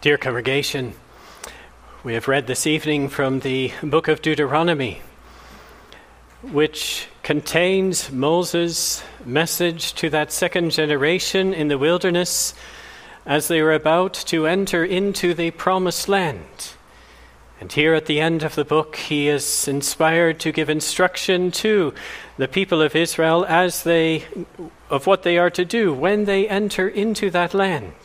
Dear congregation, we have read this evening from the book of Deuteronomy, which contains Moses' message to that second generation in the wilderness as they were about to enter into the promised land. And here at the end of the book, he is inspired to give instruction to the people of Israel of what they are to do when they enter into that land.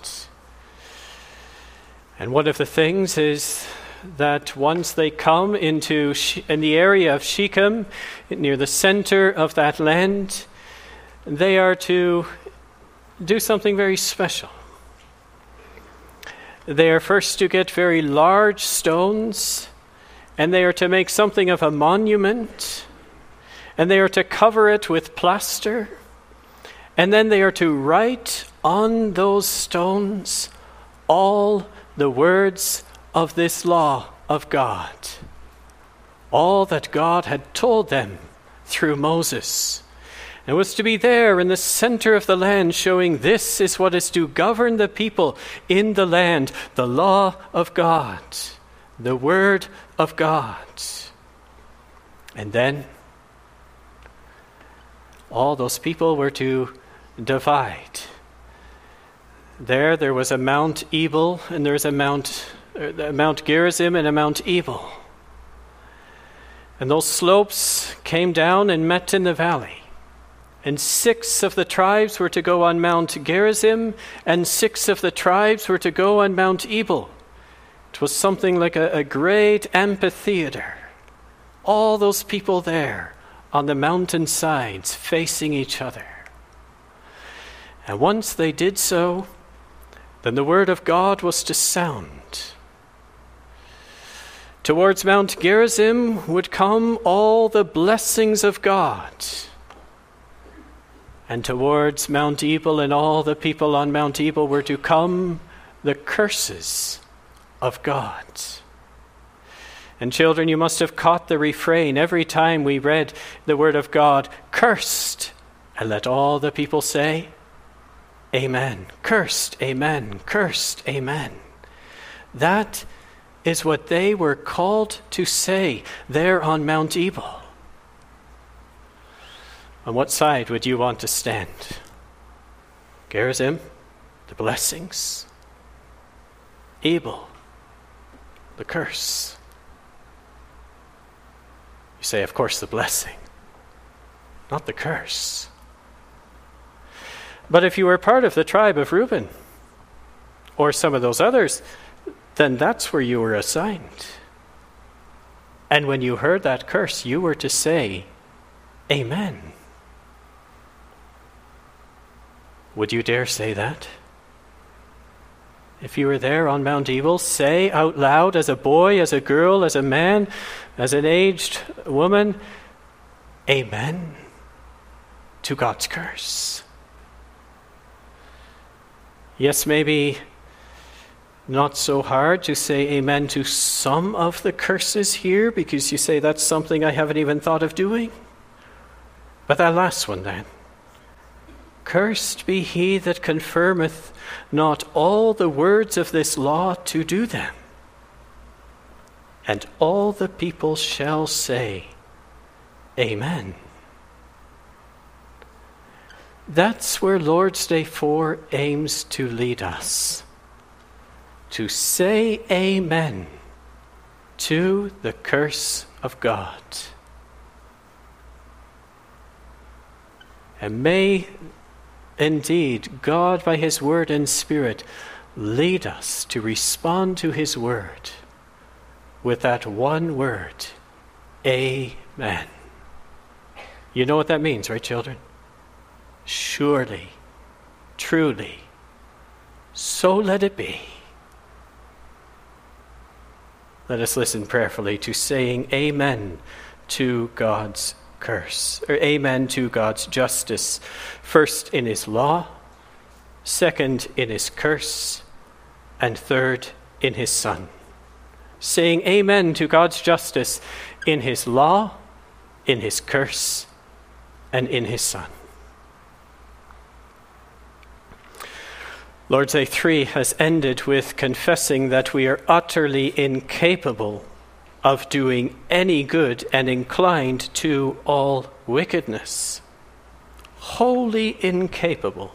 And one of the things is that once they come in the area of Shechem, near the center of that land, they are to do something very special. They are first to get very large stones, and they are to make something of a monument, and they are to cover it with plaster, and then they are to write on those stones all the words of this law of God, all that God had told them through Moses. It was to be there in the center of the land, showing this is what is to govern the people in the land, the law of God, the word of God. And then all those people were to divide. There was a Mount Ebal, and there was a Mount Gerizim and a Mount Ebal. And those slopes came down and met in the valley. And 6 of the tribes were to go on Mount Gerizim, and 6 of the tribes were to go on Mount Ebal. It was something like a great amphitheater. All those people there on the mountain sides facing each other. And once they did so, then the word of God was to sound. Towards Mount Gerizim would come all the blessings of God. And towards Mount Ebal and all the people on Mount Ebal were to come the curses of God. And children, you must have caught the refrain every time we read the word of God, cursed, and let all the people say, Amen. Cursed, amen. Cursed, amen. That is what they were called to say there on Mount Ebal. On what side would you want to stand? Gerizim, the blessings. Ebal, the curse. You say, of course, the blessing, not the curse. But if you were part of the tribe of Reuben, or some of those others, then that's where you were assigned. And when you heard that curse, you were to say, Amen. Would you dare say that? If you were there on Mount Ebal, say out loud, as a boy, as a girl, as a man, as an aged woman, Amen to God's curse. Yes, maybe not so hard to say amen to some of the curses here, because you say that's something I haven't even thought of doing. But that last one then. Cursed be he that confirmeth not all the words of this law to do them. And all the people shall say, Amen. That's where Lord's Day 4 aims to lead us. To say Amen to the curse of God. And may indeed God, by his word and spirit, lead us to respond to his word with that one word, Amen. You know what that means, right, children? Surely, truly, so let it be. Let us listen prayerfully to saying Amen to God's curse, or Amen to God's justice, first in his law, second in his curse, and third in his Son. Saying Amen to God's justice in his law, in his curse, and in his Son. Lord's Day 3 has ended with confessing that we are utterly incapable of doing any good and inclined to all wickedness. Wholly incapable.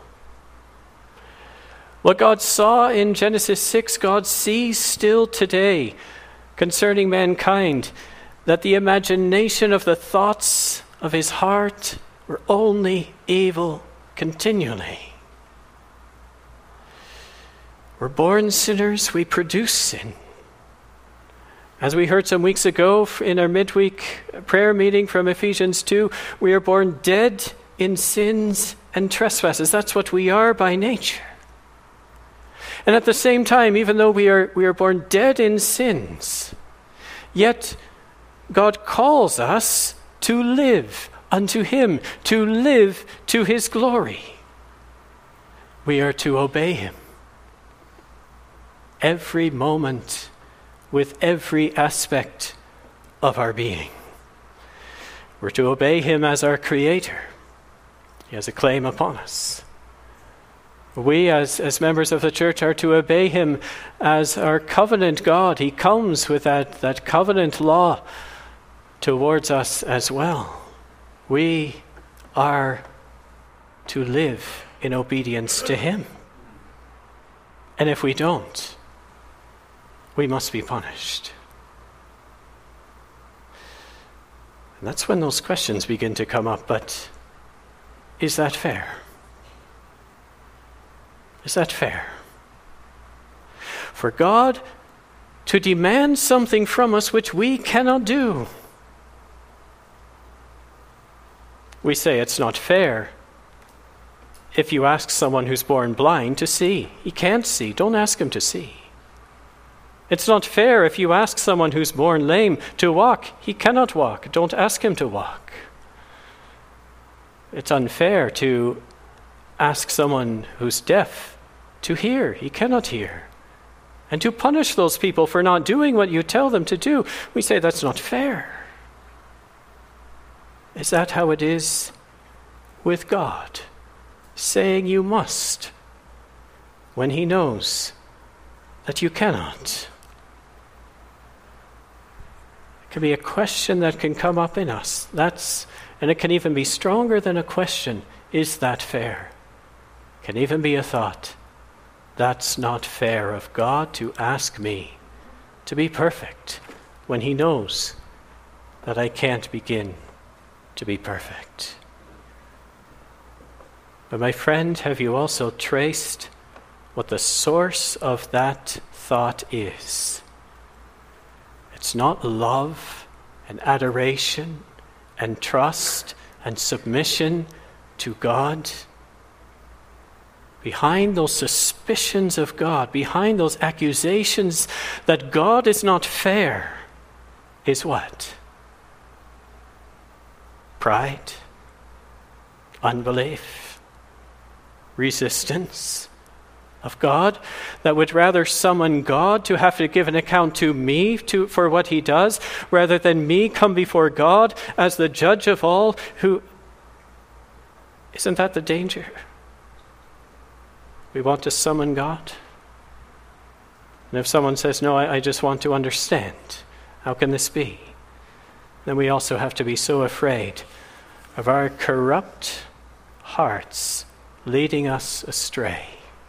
What God saw in Genesis 6, God sees still today concerning mankind, that the imagination of the thoughts of his heart were only evil continually. We're born sinners, we produce sin. As we heard some weeks ago in our midweek prayer meeting from Ephesians 2, we are born dead in sins and trespasses. That's what we are by nature. And at the same time, even though we are born dead in sins, yet God calls us to live unto him, to live to his glory. We are to obey him every moment with every aspect of our being. We're to obey him as our creator. He has a claim upon us. We, as members of the church, are to obey him as our covenant God. He comes with that covenant law towards us as well. We are to live in obedience to him. And if we don't, we must be punished. And that's when those questions begin to come up. But is that fair? Is that fair? For God to demand something from us which we cannot do. We say it's not fair if you ask someone who's born blind to see. He can't see. Don't ask him to see. It's not fair if you ask someone who's born lame to walk. He cannot walk. Don't ask him to walk. It's unfair to ask someone who's deaf to hear. He cannot hear. And to punish those people for not doing what you tell them to do. We say that's not fair. Is that how it is with God? Saying you must when he knows that you cannot. It can be a question that can come up in us. And it can even be stronger than a question. Is that fair? It can even be a thought. That's not fair of God to ask me to be perfect when he knows that I can't begin to be perfect. But my friend, have you also traced what the source of that thought is? It's not love and adoration and trust and submission to God. Behind those suspicions of God, behind those accusations that God is not fair, is what? Pride, unbelief, resistance of God, that would rather summon God to have to give an account to me for what he does, rather than me come before God as the judge of all. Isn't that the danger? We want to summon God. And if someone says, no, I just want to understand, how can this be? Then we also have to be so afraid of our corrupt hearts leading us astray.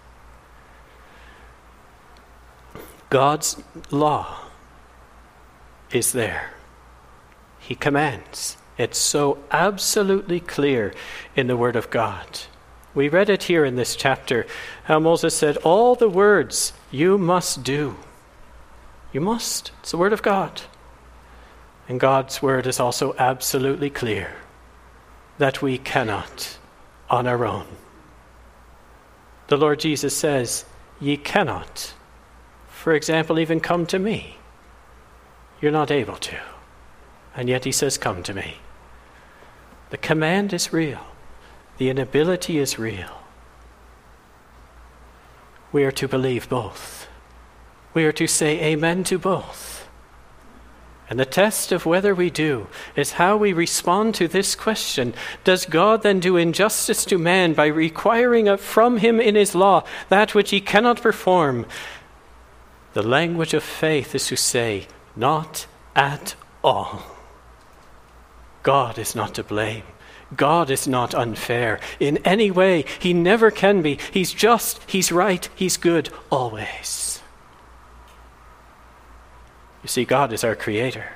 God's law is there. He commands. It's so absolutely clear in the Word of God. We read it here in this chapter, how Moses said, all the words you must do. You must. It's the Word of God. And God's Word is also absolutely clear that we cannot on our own. The Lord Jesus says, ye cannot, for example, even come to me. You're not able to. And yet he says, come to me. The command is real. The inability is real. We are to believe both. We are to say amen to both. And the test of whether we do is how we respond to this question. Does God then do injustice to man by requiring from him in his law that which he cannot perform? The language of faith is to say, not at all. God is not to blame. God is not unfair in any way. He never can be. He's just, he's right, he's good always. You see, God is our creator.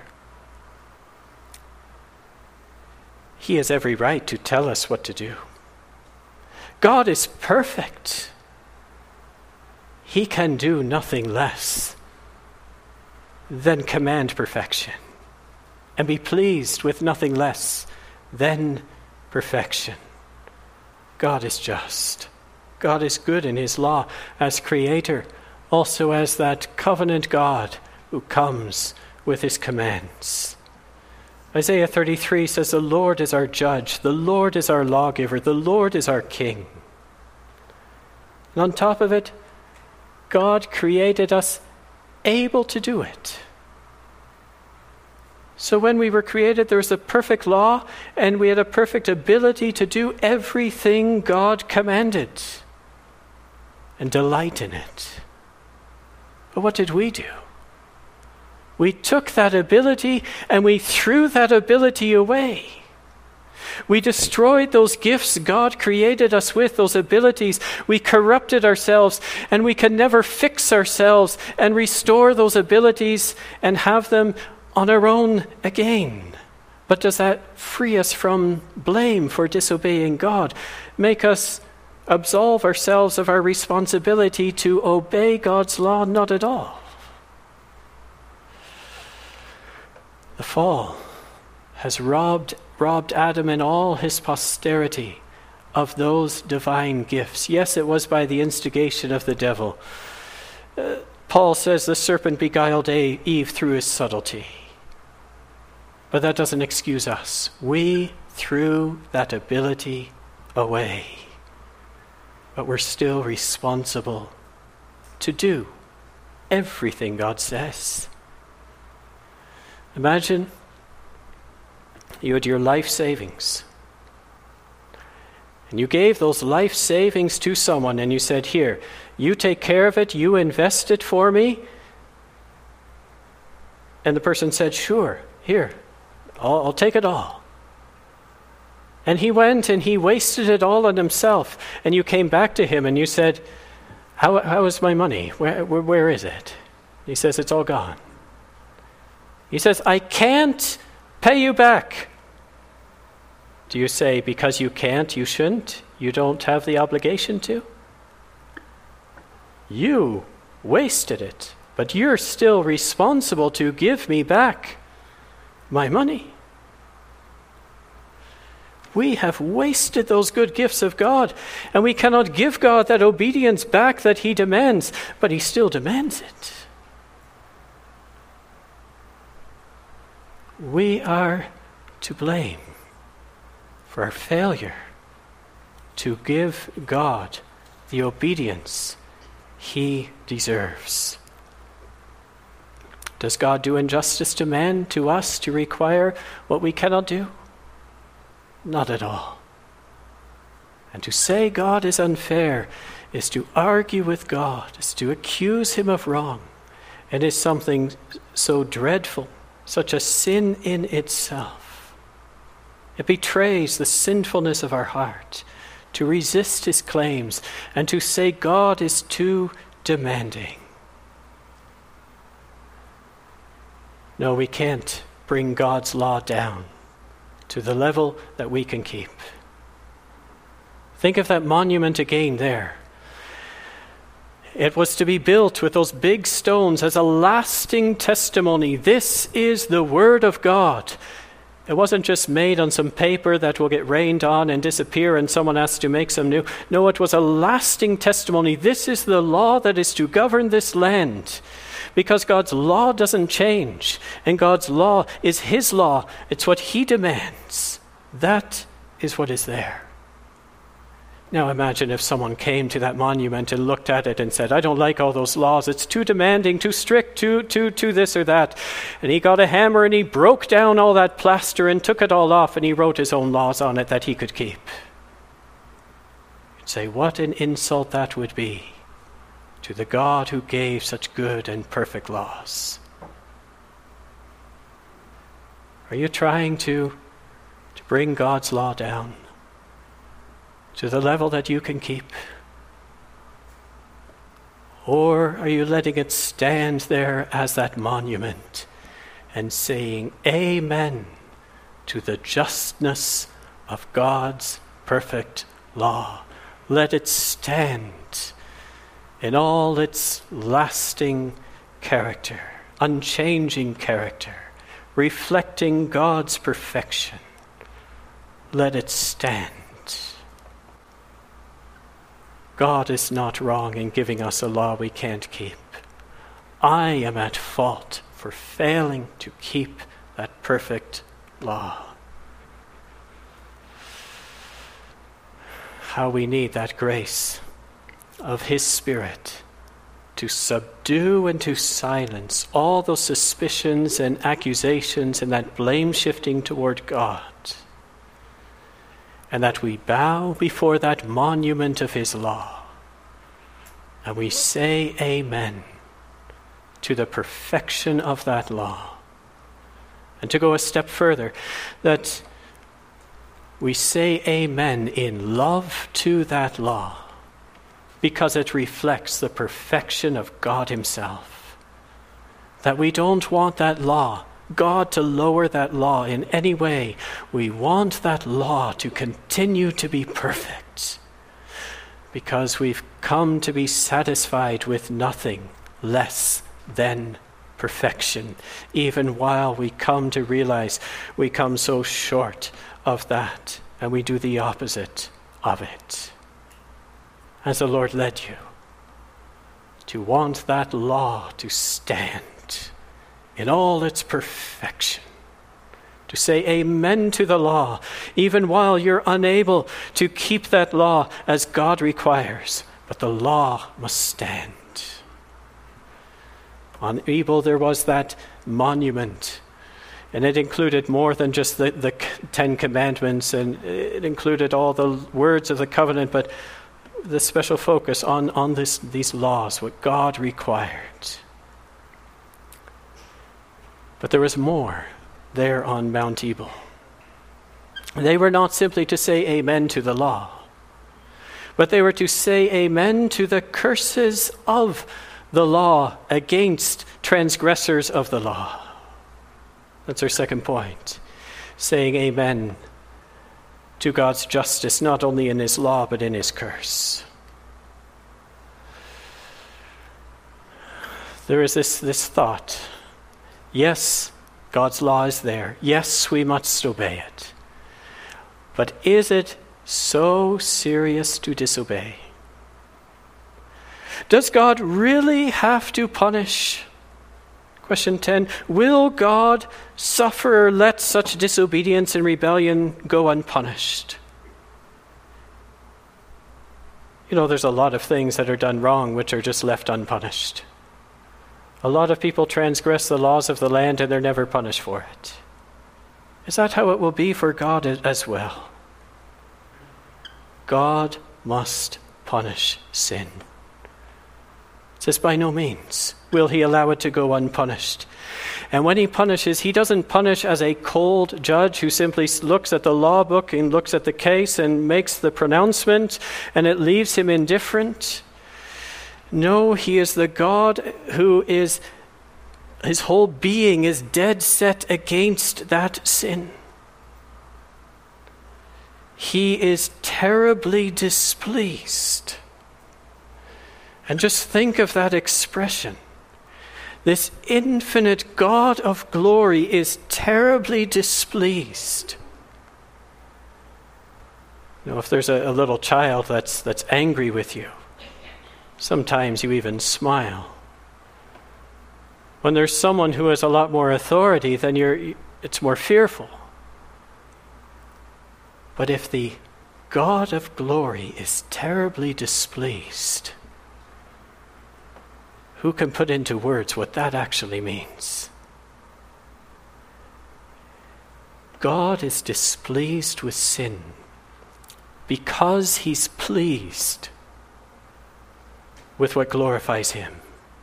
He has every right to tell us what to do. God is perfect. He can do nothing less than command perfection and be pleased with nothing less than perfection. God is just. God is good in his law as creator, also as that covenant God who comes with his commands. Isaiah 33 says, the Lord is our judge, the Lord is our lawgiver, the Lord is our king. And on top of it, God created us able to do it. So when we were created, there was a perfect law, and we had a perfect ability to do everything God commanded and delight in it. But what did we do? We took that ability and we threw that ability away. We destroyed those gifts God created us with, those abilities. We corrupted ourselves, and we can never fix ourselves and restore those abilities and have them on our own again. But does that free us from blame for disobeying God? Make us absolve ourselves of our responsibility to obey God's law? Not at all. The fall has robbed Adam and all his posterity of those divine gifts. Yes, it was by the instigation of the devil. Paul says the serpent beguiled Eve through his subtlety. But that doesn't excuse us. We threw that ability away. But we're still responsible to do everything God says. Imagine you had your life savings. And you gave those life savings to someone and you said, here, you take care of it, you invest it for me. And the person said, sure, here, I'll take it all. And he went and he wasted it all on himself. And you came back to him and you said, how is my money? Where is it? He says, it's all gone. He says, I can't pay you back. Do you say, because you can't, you shouldn't? You don't have the obligation to? You wasted it, but you're still responsible to give me back my money. We have wasted those good gifts of God, and we cannot give God that obedience back that he demands, but he still demands it. We are to blame for our failure to give God the obedience he deserves. Does God do injustice to man, to us, to require what we cannot do? Not at all. And to say God is unfair is to argue with God, is to accuse him of wrong, and is something so dreadful, such a sin in itself. It betrays the sinfulness of our heart to resist his claims and to say God is too demanding. No, we can't bring God's law down to the level that we can keep. Think of that monument again there. It was to be built with those big stones as a lasting testimony. This is the Word of God. It wasn't just made on some paper that will get rained on and disappear and someone has to make some new. No, it was a lasting testimony. This is the law that is to govern this land. Because God's law doesn't change. And God's law is his law. It's what he demands. That is what is there. Now imagine if someone came to that monument and looked at it and said, I don't like all those laws. It's too demanding, too strict, too this or that. And he got a hammer and he broke down all that plaster and took it all off and he wrote his own laws on it that he could keep. You'd say, what an insult that would be to the God who gave such good and perfect laws. Are you trying to bring God's law down to the level that you can keep? Or are you letting it stand there as that monument and saying amen to the justness of God's perfect law? Let it stand in all its lasting character, unchanging character, reflecting God's perfection. Let it stand. God is not wrong in giving us a law we can't keep. I am at fault for failing to keep that perfect law. How we need that grace of His Spirit to subdue and to silence all those suspicions and accusations and that blame shifting toward God. And that we bow before that monument of His law. And we say amen to the perfection of that law. And to go a step further, that we say amen in love to that law, because it reflects the perfection of God Himself. That we don't want that law, God to lower that law in any way. We want that law to continue to be perfect, because we've come to be satisfied with nothing less than perfection, even while we come to realize we come so short of that, and we do the opposite of it. As the Lord led you, to want that law to stand in all its perfection, to say amen to the law, even while you're unable to keep that law as God requires, but the law must stand. On Ebal there was that monument, and it included more than just the 10 Commandments, and it included all the words of the covenant, but the special focus on these laws, what God required. But there was more there on Mount Ebal. They were not simply to say amen to the law, but they were to say amen to the curses of the law against transgressors of the law. That's our second point. Saying amen to God's justice, not only in His law, but in His curse. There is this thought. Yes, God's law is there. Yes, we must obey it. But is it so serious to disobey? Does God really have to punish? Question 10, will God suffer or let such disobedience and rebellion go unpunished? You know, there's a lot of things that are done wrong which are just left unpunished. A lot of people transgress the laws of the land and they're never punished for it. Is that how it will be for God as well? God must punish sin. It says by no means will He allow it to go unpunished. And when He punishes, He doesn't punish as a cold judge who simply looks at the law book and looks at the case and makes the pronouncement and it leaves him indifferent. No, He is the God who is, His whole being is dead set against that sin. He is terribly displeased. And just think of that expression. This infinite God of glory is terribly displeased. You know, if there's a little child that's angry with you, sometimes you even smile. When there's someone who has a lot more authority, then it's more fearful. But if the God of glory is terribly displeased. Who can put into words what that actually means? God is displeased with sin because he's pleased with what glorifies him.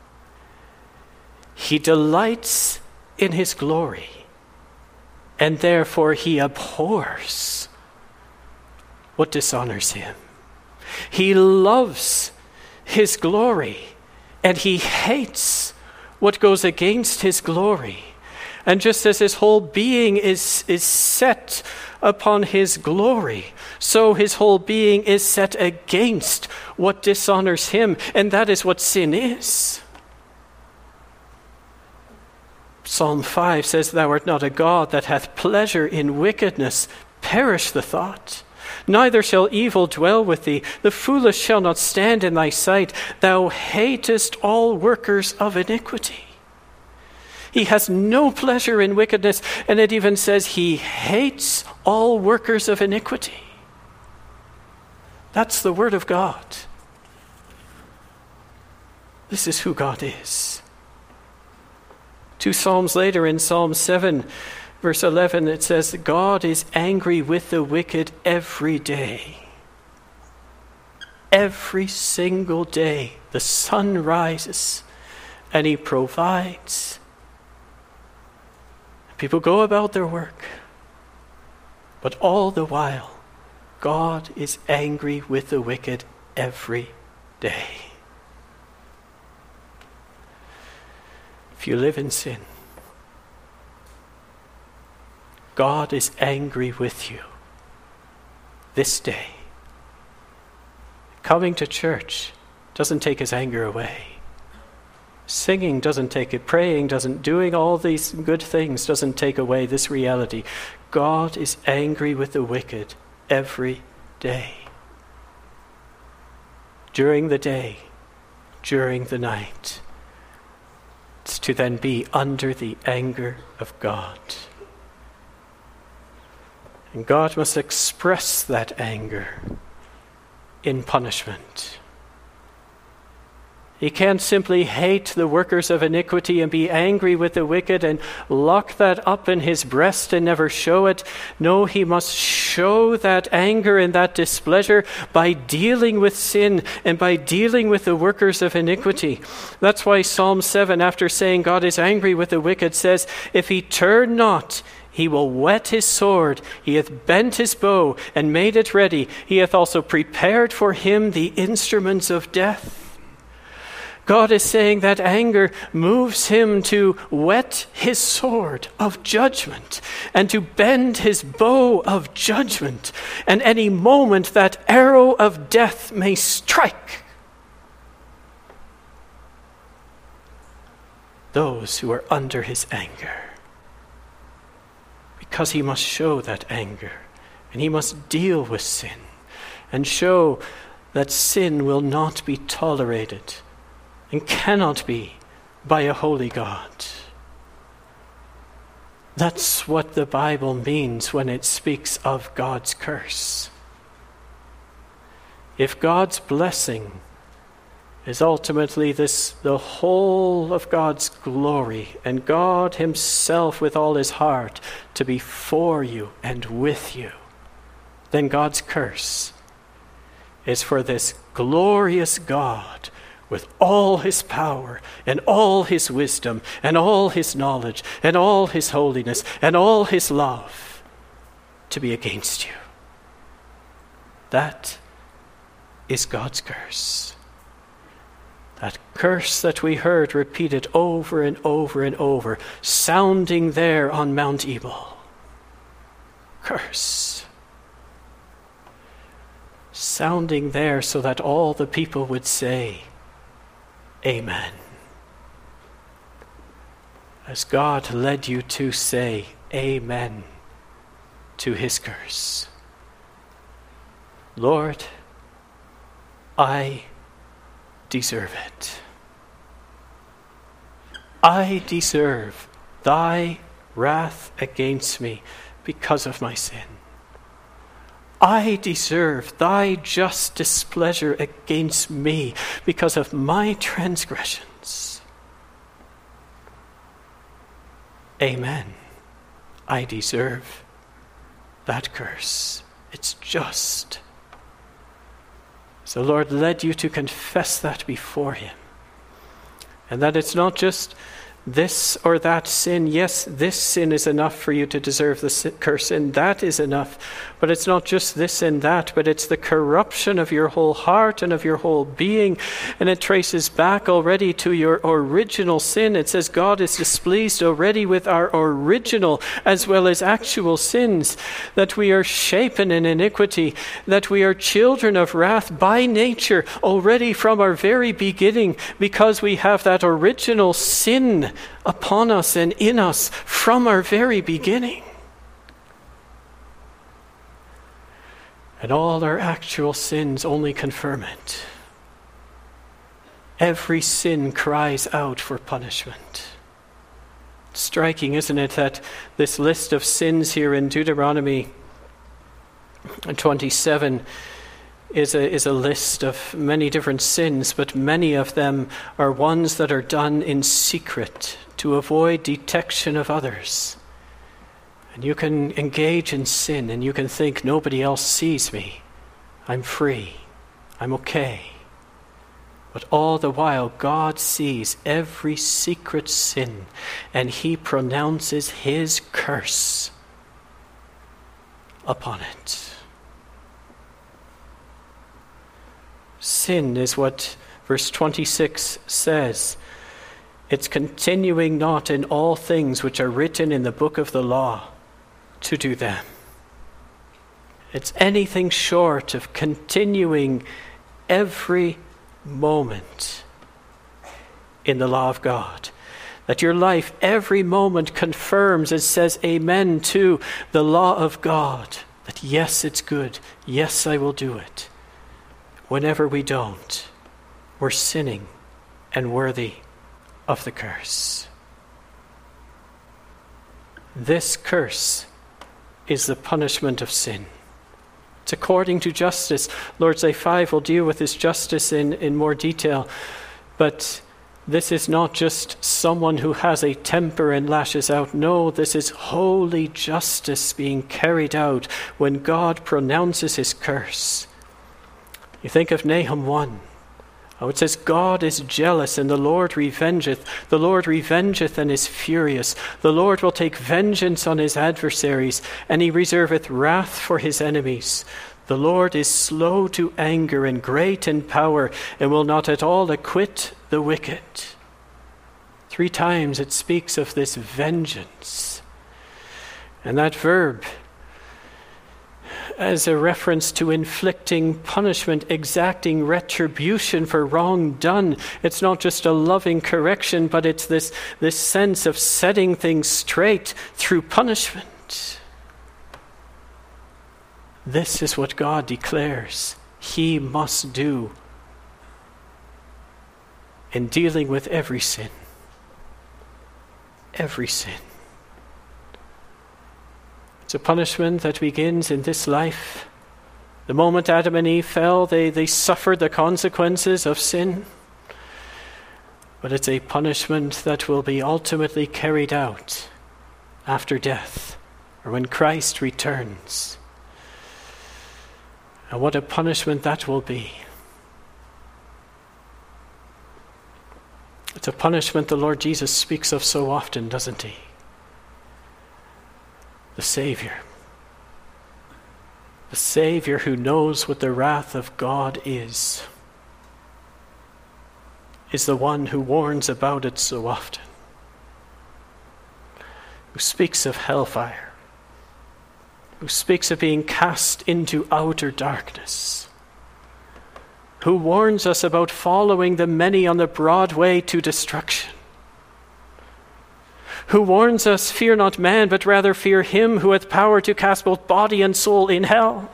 He delights in his glory, and therefore he abhors what dishonors him. He loves his glory, and he hates what goes against his glory. And just as his whole being is set upon his glory, so his whole being is set against what dishonors him, and that is what sin is. Psalm 5 says, "Thou art not a God that hath pleasure in wickedness. Perish the thought. Neither shall evil dwell with thee. The foolish shall not stand in thy sight. Thou hatest all workers of iniquity." He has no pleasure in wickedness, and it even says he hates all workers of iniquity. That's the word of God. This is who God is. 2 Psalms later, in Psalm 7, verse 11, it says that God is angry with the wicked every day. Every single day the sun rises and he provides. People go about their work. But all the while, God is angry with the wicked every day. If you live in sin, God is angry with you this day. Coming to church doesn't take his anger away. Singing doesn't take it. Praying doesn't. Doing all these good things doesn't take away this reality. God is angry with the wicked every day. During the day, during the night. It's to then be under the anger of God. And God must express that anger in punishment. He can't simply hate the workers of iniquity and be angry with the wicked and lock that up in his breast and never show it. No, he must show that anger and that displeasure by dealing with sin and by dealing with the workers of iniquity. That's why Psalm 7, after saying God is angry with the wicked, says, "If he turn not, he will whet his sword. He hath bent his bow and made it ready. He hath also prepared for him the instruments of death." God is saying that anger moves him to whet his sword of judgment and to bend his bow of judgment. And any moment that arrow of death may strike those who are under his anger. Because he must show that anger, and he must deal with sin and show that sin will not be tolerated and cannot be by a holy God. That's what the Bible means when it speaks of God's curse. If God's blessing is ultimately the whole of God's glory, and God himself with all his heart to be for you and with you, then God's curse is for this glorious God with all his power and all his wisdom and all his knowledge and all his holiness and all his love to be against you. That is God's curse. That curse that we heard repeated over and over and over, sounding there on Mount Ebal. Curse. Sounding there so that all the people would say, Amen. As God led you to say Amen to his curse. Lord, I deserve it. I deserve thy wrath against me because of my sin. I deserve thy just displeasure against me because of my transgressions. Amen. I deserve that curse. It's just. So the Lord led you to confess that before him. And that it's not just this or that sin. Yes, this sin is enough for you to deserve the curse, and that is enough. But it's not just this and that, but it's the corruption of your whole heart and of your whole being. And it traces back already to your original sin. It says God is displeased already with our original as well as actual sins, that we are shapen in iniquity, that we are children of wrath by nature already from our very beginning, because we have that original sin upon us and in us from our very beginning. And all our actual sins only confirm it. Every sin cries out for punishment. It's striking, isn't it, that this list of sins here in Deuteronomy 27 is a list of many different sins, but many of them are ones that are done in secret to avoid detection of others. And you can engage in sin and you can think, nobody else sees me. I'm free. I'm okay. But all the while, God sees every secret sin and he pronounces his curse upon it. Sin is what verse 26 says. It's continuing not in all things which are written in the book of the law to do them. It's anything short of continuing every moment in the law of God. That your life every moment confirms and says amen to the law of God. That yes, it's good. Yes, I will do it. Whenever we don't, we're sinning and worthy of the curse. This curse is the punishment of sin. It's according to justice. Lord's Day 5 will deal with this justice in more detail. But this is not just someone who has a temper and lashes out. No, this is holy justice being carried out when God pronounces his curse. You think of Nahum 1. Oh, it says, God is jealous and the Lord revengeth. The Lord revengeth and is furious. The Lord will take vengeance on his adversaries, and he reserveth wrath for his enemies. The Lord is slow to anger and great in power, and will not at all acquit the wicked. 3 times it speaks of this vengeance. And that verb, as a reference to inflicting punishment, exacting retribution for wrong done. It's not just a loving correction, but it's this sense of setting things straight through punishment. This is what God declares he must do in dealing with every sin. Every sin. It's a punishment that begins in this life. The moment Adam and Eve fell, they suffered the consequences of sin. But it's a punishment that will be ultimately carried out after death, or when Christ returns. And what a punishment that will be. It's a punishment the Lord Jesus speaks of so often, doesn't he? The Savior who knows what the wrath of God is the one who warns about it so often, who speaks of hellfire, who speaks of being cast into outer darkness, who warns us about following the many on the broad way to destruction, who warns us, fear not man, but rather fear him who hath power to cast both body and soul in hell.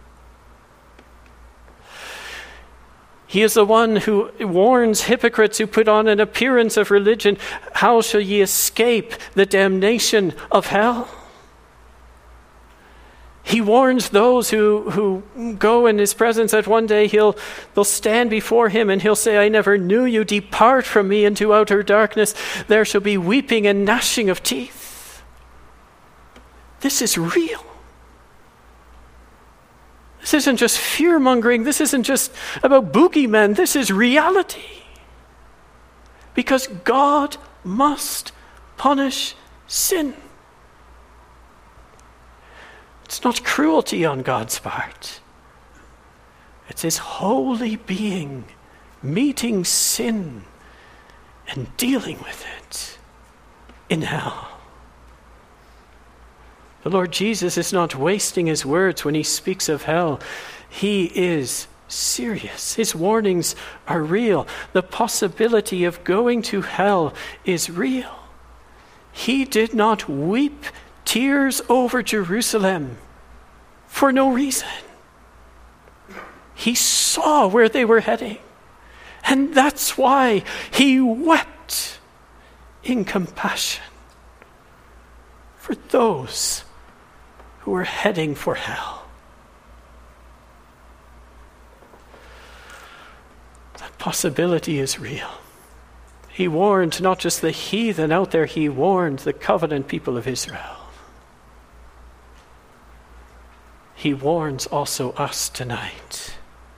He is the one who warns hypocrites who put on an appearance of religion, how shall ye escape the damnation of hell? He warns those who go in his presence that one day they'll stand before him and he'll say, I never knew you. Depart from me into outer darkness. There shall be weeping and gnashing of teeth. This is real. This isn't just fear-mongering. This isn't just about boogeymen. This is reality. Because God must punish sin. It's not cruelty on God's part. It's his holy being meeting sin and dealing with it in hell. The Lord Jesus is not wasting his words when he speaks of hell. He is serious. His warnings are real. The possibility of going to hell is real. He did not weep tears over Jerusalem for no reason. He saw where they were heading. And that's why he wept in compassion for those who were heading for hell. That possibility is real. He warned not just the heathen out there, he warned the covenant people of Israel. He warns also us tonight.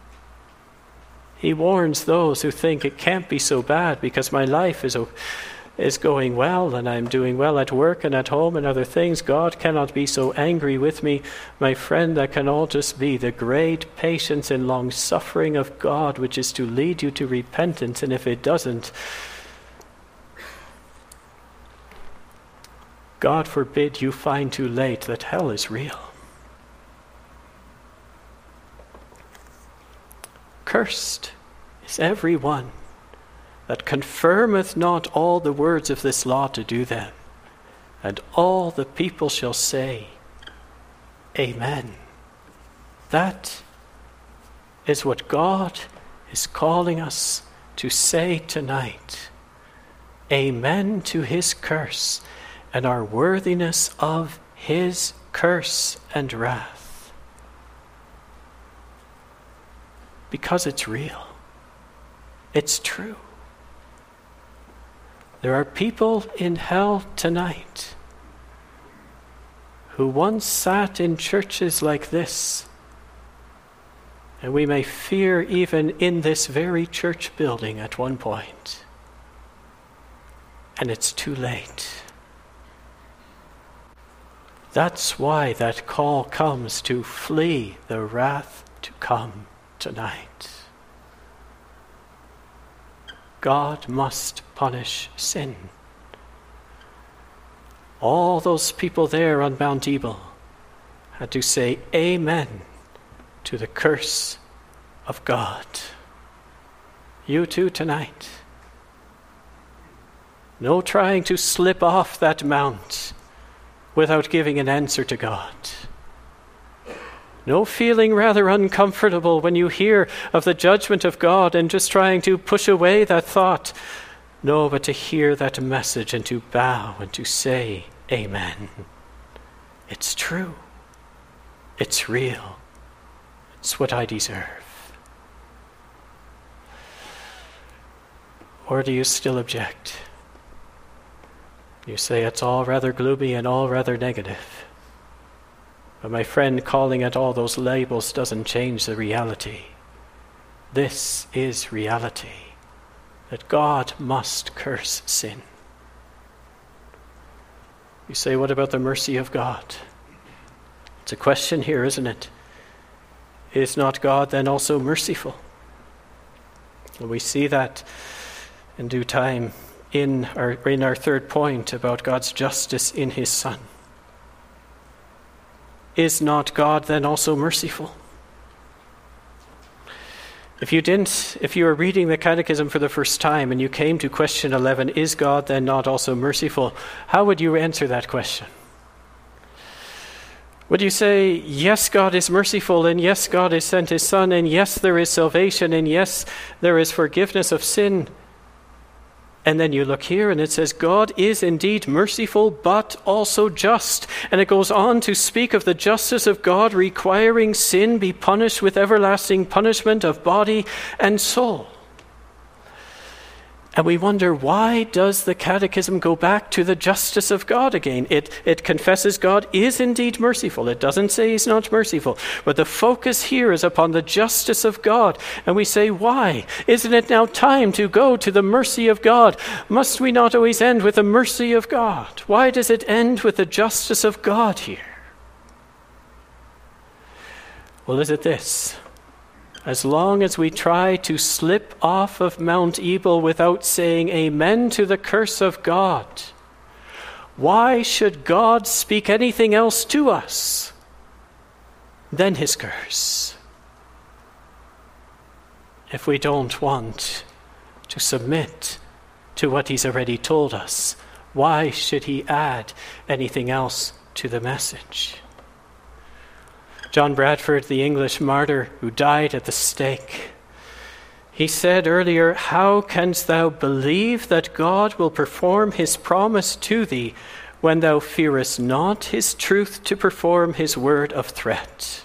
He warns those who think it can't be so bad because my life is going well and I'm doing well at work and at home and other things. God cannot be so angry with me. My friend, that can all just be the great patience and long suffering of God, which is to lead you to repentance. And if it doesn't, God forbid you find too late that hell is real. Cursed is every one that confirmeth not all the words of this law to do them. And all the people shall say, Amen. That is what God is calling us to say tonight. Amen to his curse and our worthiness of his curse and wrath. Because it's real. It's true. There are people in hell tonight who once sat in churches like this, and we may fear even in this very church building at one point, and it's too late. That's why that call comes to flee the wrath to come tonight. God must punish sin. All those people there on Mount Ebal had to say amen to the curse of God. You too tonight. No trying to slip off that mount without giving an answer to God. No feeling rather uncomfortable when you hear of the judgment of God and just trying to push away that thought. No, but to hear that message and to bow and to say, Amen. It's true. It's real. It's what I deserve. Or do you still object? You say it's all rather gloomy and all rather negative. But my friend, calling it all those labels doesn't change the reality. This is reality, that God must curse sin. You say, what about the mercy of God? It's a question here, isn't it? Is not God then also merciful? Well, we see that in due time in our third point about God's justice in his Son. Is not God then also merciful? If you were reading the Catechism for the first time and you came to question 11, is God then not also merciful? How would you answer that question? Would you say, yes, God is merciful, and yes, God has sent his Son, and yes, there is salvation, and yes, there is forgiveness of sin? And then you look here and it says, God is indeed merciful, but also just. And it goes on to speak of the justice of God requiring sin be punished with everlasting punishment of body and soul. And we wonder, why does the Catechism go back to the justice of God again? It confesses God is indeed merciful. It doesn't say he's not merciful. But the focus here is upon the justice of God. And we say, why? Isn't it now time to go to the mercy of God? Must we not always end with the mercy of God? Why does it end with the justice of God here? Well, is it this? As long as we try to slip off of Mount Ebal without saying amen to the curse of God, why should God speak anything else to us than his curse? If we don't want to submit to what he's already told us, why should he add anything else to the message? John Bradford, the English martyr who died at the stake, he said earlier, "How canst thou believe that God will perform his promise to thee when thou fearest not his truth to perform his word of threat?"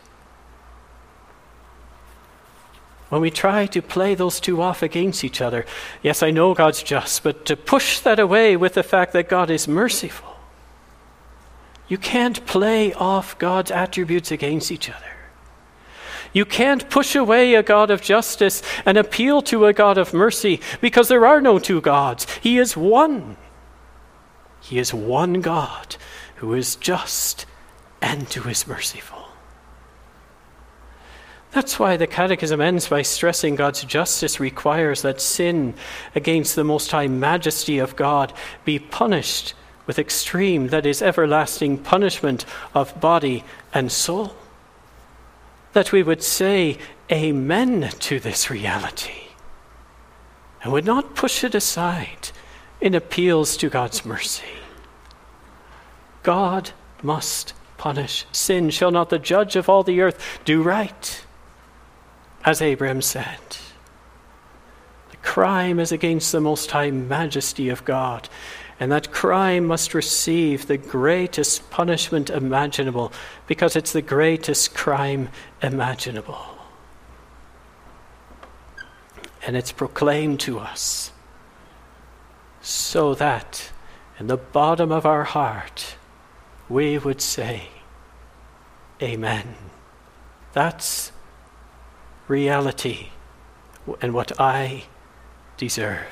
When we try to play those two off against each other, yes, I know God's just, but to push that away with the fact that God is merciful, you can't play off God's attributes against each other. You can't push away a God of justice and appeal to a God of mercy, because there are no two gods. He is one. He is one God who is just and who is merciful. That's why the Catechism ends by stressing God's justice requires that sin against the Most High Majesty of God be punished with extreme, that is, everlasting punishment of body and soul. That we would say amen to this reality and would not push it aside in appeals to God's mercy. God must punish sin. Shall not the judge of all the earth do right? As Abraham said, the crime is against the Most High Majesty of God. And that crime must receive the greatest punishment imaginable, because it's the greatest crime imaginable. And it's proclaimed to us so that in the bottom of our heart we would say, amen. That's reality and what I deserve.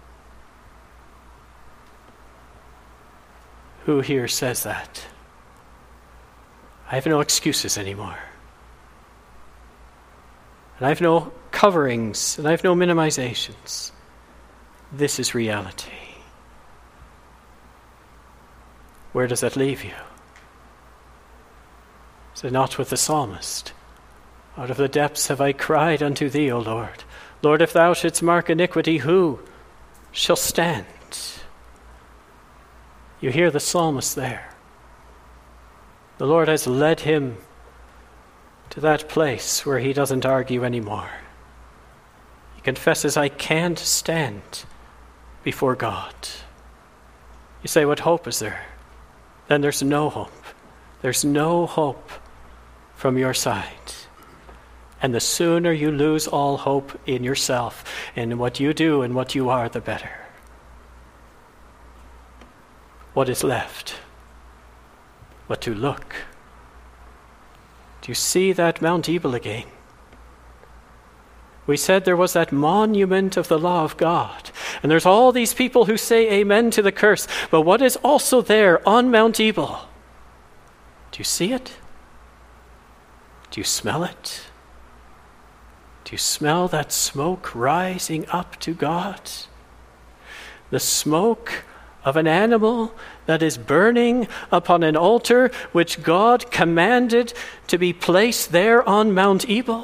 Who here says that? I have no excuses anymore. And I have no coverings, and I have no minimizations. This is reality. Where does that leave you? Is it not with the psalmist? Out of the depths have I cried unto thee, O Lord. Lord, if thou shouldst mark iniquity, who shall stand? You hear the psalmist there. The Lord has led him to that place where he doesn't argue anymore. He confesses, I can't stand before God. You say, what hope is there? Then there's no hope. There's no hope from your side. And the sooner you lose all hope in yourself, in what you do and what you are, the better. What is left but to look? Do you see that Mount Ebal again? We said there was that monument of the law of God, and there's all these people who say amen to the curse, but what is also there on Mount Ebal? Do you see it? Do you smell it? Do you smell that smoke rising up to God? The smoke of an animal that is burning upon an altar which God commanded to be placed there on Mount Ebal.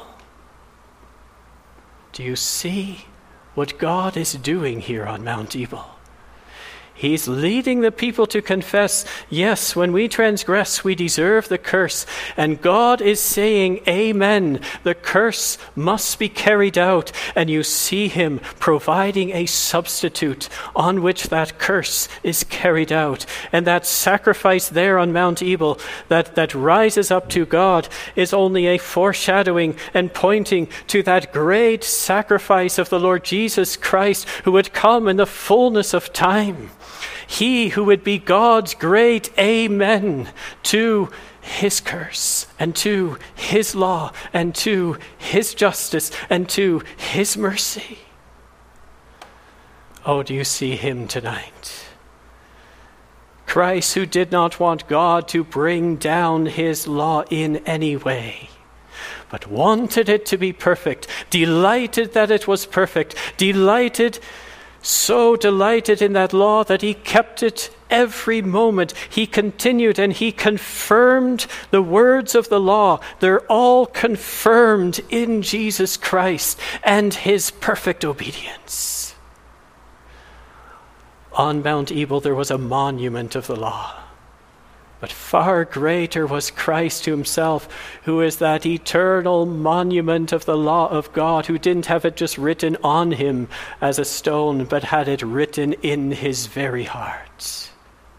Do you see what God is doing here on Mount Ebal? He's leading the people to confess, yes, when we transgress, we deserve the curse. And God is saying, amen, the curse must be carried out. And you see him providing a substitute on which that curse is carried out. And that sacrifice there on Mount Ebal that rises up to God is only a foreshadowing and pointing to that great sacrifice of the Lord Jesus Christ, who would come in the fullness of time. He who would be God's great amen to his curse and to his law and to his justice and to his mercy. Oh, do you see him tonight? Christ, who did not want God to bring down his law in any way, but wanted it to be perfect, delighted that it was perfect, so delighted in that law that he kept it every moment. He continued and he confirmed the words of the law. They're all confirmed in Jesus Christ and his perfect obedience. On Mount Ebal there was a monument of the law. But far greater was Christ himself, who is that eternal monument of the law of God, who didn't have it just written on him as a stone, but had it written in his very heart.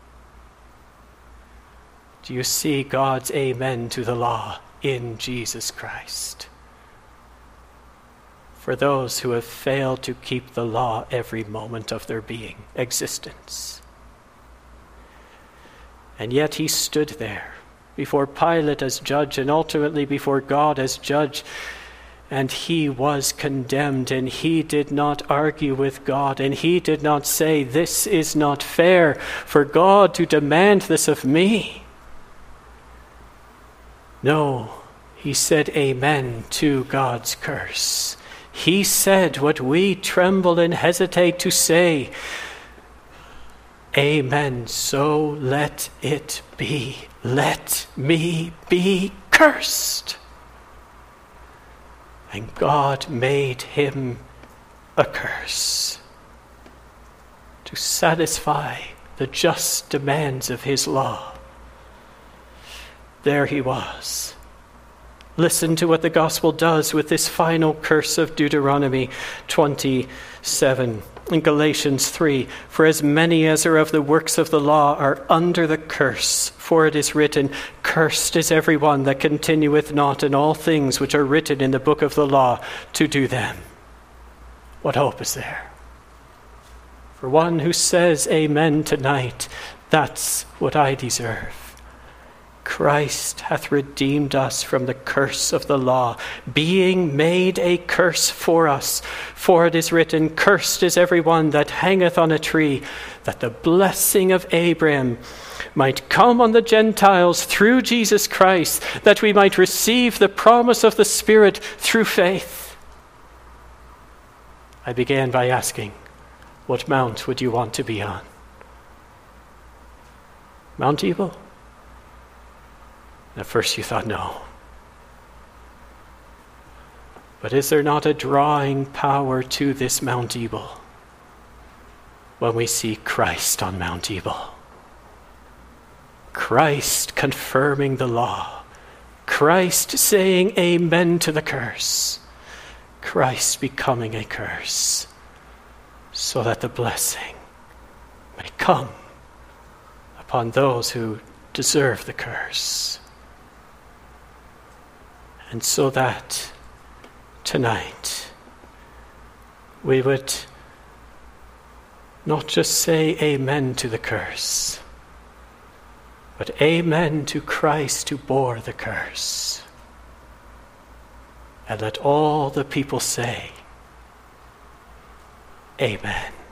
Do you see God's amen to the law in Jesus Christ? For those who have failed to keep the law every moment of their existence. And yet he stood there before Pilate as judge and ultimately before God as judge. And he was condemned, and he did not argue with God, and he did not say, this is not fair for God to demand this of me. No, he said amen to God's curse. He said what we tremble and hesitate to say. Amen. So let it be. Let me be cursed. And God made him a curse to satisfy the just demands of his law. There he was. Listen to what the gospel does with this final curse of Deuteronomy 27. In Galatians 3, for as many as are of the works of the law are under the curse, for it is written, cursed is every one that continueth not in all things which are written in the book of the law to do them. What hope is there? For one who says amen tonight, that's what I deserve. Christ hath redeemed us from the curse of the law, being made a curse for us. For it is written, cursed is every one that hangeth on a tree, that the blessing of Abraham might come on the Gentiles through Jesus Christ, that we might receive the promise of the Spirit through faith. I began by asking, what mount would you want to be on? Mount Ebal? At first you thought, no. But is there not a drawing power to this Mount Ebal when we see Christ on Mount Ebal? Christ confirming the law. Christ saying amen to the curse. Christ becoming a curse so that the blessing may come upon those who deserve the curse. And so that tonight we would not just say amen to the curse, but amen to Christ who bore the curse. And let all the people say, amen.